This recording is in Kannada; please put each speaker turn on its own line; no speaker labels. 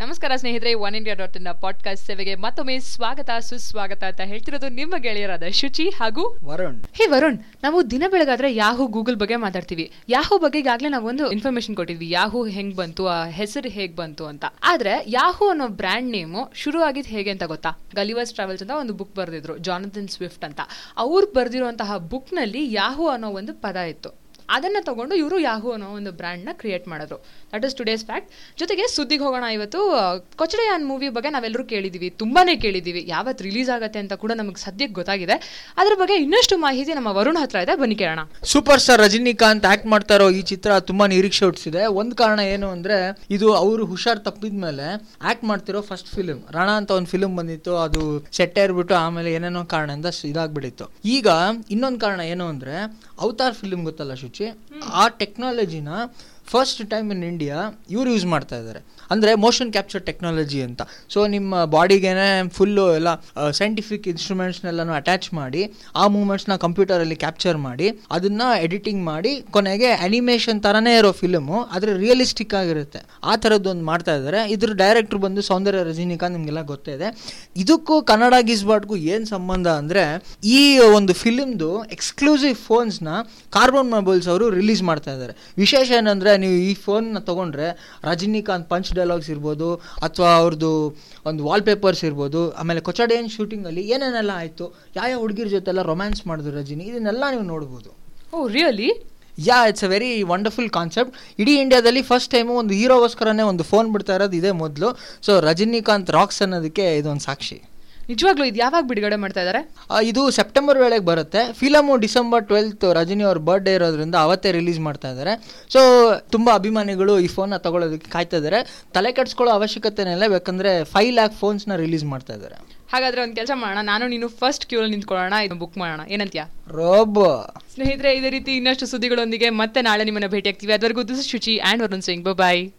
ನಮಸ್ಕಾರ ಸ್ನೇಹಿತರೆ, one India dot in podcast ಸೇವೆಗೆ ಮತ್ತೊಮ್ಮೆ ಸ್ವಾಗತ ಸುಸ್ವಾಗತ ಅಂತ ಹೇಳ್ತಿರೋದು ನಿಮ್ಮ ಗೆಳೆಯರಾದ ಶುಚಿ ಹಾಗೂ
ವರುಣ್.
ಹೇ ವರುಣ್, ನಾವು ದಿನ ಬೆಳಗಾದ್ರೆ ಯಾಹೂ ಗೂಗಲ್ ಬಗ್ಗೆ ಮಾತಾಡ್ತೀವಿ. ಯಾಹೂ ಬಗ್ಗೆ ಈಗಾಗಲೇ ನಾವು ಒಂದು ಇನ್ಫಾರ್ಮೇಶನ್ ಕೊಟ್ಟಿದ್ವಿ, ಯಾಹೂ ಹೆಂಗ್ ಬಂತು, ಆ ಹೆಸರು ಹೇಗ್ ಬಂತು ಅಂತ. ಆದ್ರೆ ಯಾಹೂ ಅನ್ನೋ ಬ್ರ್ಯಾಂಡ್ ನೇಮು ಶುರು ಆಗಿದ್ ಹೇಗೆ ಅಂತ ಗೊತ್ತಾ? ಗಲಿವರ್ಸ್ ಟ್ರಾವೆಲ್ಸ್ ಅಂತ ಒಂದು ಬುಕ್ ಬರೆದಿದ್ರು, ಜಾನಥನ್ ಸ್ವಿಫ್ಟ್ ಅಂತ. ಅವ್ರು ಬರ್ದಿರುವಂತಹ ಬುಕ್ ನಲ್ಲಿ ಯಾಹೂ ಅನ್ನೋ ಒಂದು ಪದ ಇತ್ತು. ಅದನ್ನ ತಗೊಂಡು ಇವರು ಯಾಹೂ ಅನ್ನೋ ಒಂದು ಬ್ರ್ಯಾಂಡ್ ನ ಕ್ರಿಯೇಟ್ ಮಾಡಿದ್ರು. That is today's fact. ಜೊತೆಗೆ ಸುದ್ದಿಗೆ ಹೋಗೋಣ. ಇವತ್ತು ಕೊಚಡೆಯಾನ್ ಮೂವಿ ಬಗ್ಗೆ ನಾವೆಲ್ಲರೂ ಕೇಳಿದೀವಿ, ತುಂಬಾನೇ ಕೇಳಿದೀವಿ. ಯಾವತ್ತು ರಿಲೀಸ್ ಆಗತ್ತೆ ಅಂತ ಕೂಡ ನಮಗೆ ಸದ್ಯಕ್ಕೆ ಗೊತ್ತಾಗಿದೆ. ಅದ್ರ ಬಗ್ಗೆ ಇನ್ನಷ್ಟು ಮಾಹಿತಿ ನಮ್ಮ ವರುಣ್ ಹತ್ರ ಇದೆ, ಬನ್ನಿ ಕೇಳೋಣ.
ಸೂಪರ್ ಸ್ಟಾರ್ ರಜನಿಕಾಂತ್ ಆಕ್ಟ್ ಮಾಡ್ತಾ ಇರೋ ಈ ಚಿತ್ರ ತುಂಬಾ ನಿರೀಕ್ಷೆ ಹುಟ್ಟಿಸಿದೆ. ಒಂದ್ ಕಾರಣ ಏನು ಅಂದ್ರೆ, ಇದು ಅವರು ಹುಷಾರ್ ತಪ್ಪಿದ್ಮೇಲೆ ಆಕ್ಟ್ ಮಾಡ್ತಿರೋ ಫಸ್ಟ್ ಫಿಲ್ಮ್. ರಣ ಅಂತ ಒಂದು ಫಿಲ್ಮ್ ಬಂದಿತ್ತು, ಅದು ಸೆಟ್ ಏರ್ಬಿಟ್ಟು ಆಮೇಲೆ ಏನೇನೋ ಕಾರಣದಿಂದ ಇದಾಗ್ಬಿಟ್ಟಿತ್ತು. ಈಗ ಇನ್ನೊಂದು ಕಾರಣ ಏನು ಅಂದ್ರೆ, ಅವತಾರ್ ಫಿಲ್ಮ್ ಗೊತ್ತಲ್ಲ ಶುಚಿ, ಆ ಟೆಕ್ನಾಲಜಿನ ಫಸ್ಟ್ ಟೈಮ್ ಇನ್ ಇಂಡಿಯಾ ಇವ್ರು ಯೂಸ್ ಮಾಡ್ತಾ ಇದ್ದಾರೆ. ಅಂದರೆ ಮೋಷನ್ ಕ್ಯಾಪ್ಚರ್ ಟೆಕ್ನಾಲಜಿ ಅಂತ. ಸೊ ನಿಮ್ಮ ಬಾಡಿಗೇನೆ ಫುಲ್ಲು ಎಲ್ಲ ಸೈಂಟಿಫಿಕ್ ಇನ್ಸ್ಟ್ರೂಮೆಂಟ್ಸ್ನೆಲ್ಲನೂ ಅಟ್ಯಾಚ್ ಮಾಡಿ ಆ ಮೂಮೆಂಟ್ಸ್ನ ಕಂಪ್ಯೂಟರಲ್ಲಿ ಕ್ಯಾಪ್ಚರ್ ಮಾಡಿ ಅದನ್ನು ಎಡಿಟಿಂಗ್ ಮಾಡಿ ಕೊನೆಗೆ ಅನಿಮೇಷನ್ ಥರನೇ ಇರೋ ಫಿಲಮು, ಆದರೆ ರಿಯಲಿಸ್ಟಿಕ್ ಆಗಿರುತ್ತೆ. ಆ ಥರದ್ದೊಂದು ಮಾಡ್ತಾ ಇದ್ದಾರೆ. ಇದ್ರ ಡೈರೆಕ್ಟ್ರ್ ಬಂದು ಸೌಂದರ್ಯ ರಜನಿಕಾಂತ್, ನಿಮಗೆಲ್ಲ ಗೊತ್ತೇ ಇದೆ. ಇದಕ್ಕೂ ಕನ್ನಡ ಗಿಸ್ಬಾಟ್ಗೂ ಏನು ಸಂಬಂಧ ಅಂದರೆ, ಈ ಒಂದು ಫಿಲಿಮ್ದು ಎಕ್ಸ್ಕ್ಲೂಸಿವ್ ಫೋನ್ಸ್ನ ಕಾರ್ಬನ್ ಮೊಬೈಲ್ಸ್ ಅವರು ರಿಲೀಸ್ ಮಾಡ್ತಾ ಇದ್ದಾರೆ. ವಿಶೇಷ ಏನಂದರೆ, ನೀವು ಈ ಫೋನ್ನ ತೊಗೊಂಡ್ರೆ ರಜನಿಕಾಂತ್ ಪಂಚ್ ಡೈಲಾಗ್ಸ್ ಇರ್ಬೋದು, ಅಥವಾ ಅವ್ರದ್ದು ಒಂದು ವಾಲ್ಪೇಪರ್ಸ್ ಇರ್ಬೋದು, ಆಮೇಲೆ ಕೊಚಡೆಯನ್ ಶೂಟಿಂಗಲ್ಲಿ ಏನೇನೆಲ್ಲ ಆಯಿತು, ಯಾವ ಹುಡುಗಿರ ಜೊತೆಲ್ಲ ರೊಮ್ಯಾನ್ಸ್ ಮಾಡಿದ್ರು ರಜನಿ, ಇದನ್ನೆಲ್ಲ ನೀವು ನೋಡ್ಬೋದು.
Oh really?
Yeah, it's a very wonderful concept. ಇಡೀ ಇಂಡಿಯಾದಲ್ಲಿ ಫಸ್ಟ್ ಟೈಮು ಒಂದು ಹೀರೋಗೋಸ್ಕರನೇ ಒಂದು ಫೋನ್ ಬಿಡ್ತಾ ಇರೋದು ಇದೇ ಮೊದಲು. ಸೊ ರಜನಿಕಾಂತ್ ರಾಕ್ಸ್ ಅನ್ನೋದಕ್ಕೆ ಇದೊಂದು ಸಾಕ್ಷಿ.
ನಿಜವಾಗ್ಲೂ ಇದು ಯಾವಾಗ ಬಿಡುಗಡೆ ಮಾಡ್ತಾ ಇದ್ದಾರೆ?
ಇದು ಸೆಪ್ಟೆಂಬರ್ ವೇಳೆಗೆ ಬರುತ್ತೆ. ಫಿಲಮು ಡಿಸೆಂಬರ್ 12 ರಜನಿ ಅವ್ರ ಬರ್ಡೇ ಇರೋದ್ರಿಂದ ಅವತ್ತೇ ರಿಲೀಸ್ ಮಾಡ್ತಾ ಇದ್ದಾರೆ. ಸೊ ತುಂಬ ಅಭಿಮಾನಿಗಳು ಈ ಫೋನ್ನ ತಗೊಳ್ಳೋದಕ್ಕೆ ಕಾಯ್ತಾ ಇದ್ದಾರೆ. ತಲೆ ಕೆಡಿಸ್ಕೊಳ್ಳೋ ಅವಶ್ಯಕತೆನೇ ಇಲ್ಲ, ಬೇಕಂದ್ರೆ 5 lakh ಫೋನ್ಸ್ನ ರಿಲೀಸ್ ಮಾಡ್ತಾ ಇದ್ದಾರೆ.
ಹಾಗಾದ್ರೆ ಒಂದು ಕೆಲಸ ಮಾಡೋಣ, ನಾನು ನೀನು ಫಸ್ಟ್ ಕ್ಯೂ ಅಲ್ಲಿ ನಿಂತ್ಕೊಳ್ಳೋಣ, ಇದು ಬುಕ್ ಮಾಡೋಣ, ಏನಂತೀಯ?
ರೋಬೋ.
ಸ್ನೇಹಿತರೆ, ಇದೇ ರೀತಿ ಇನ್ನಷ್ಟು ಸುದ್ದಿಗಳೊಂದಿಗೆ ಮತ್ತೆ ನಾಳೆ ನಿಮ್ಮನ್ನ ಭೇಟಿ ಆಗ್ತೀವಿ. ಅದುವರೆಗೂ this is Shuchi and Varun Singh. Bye.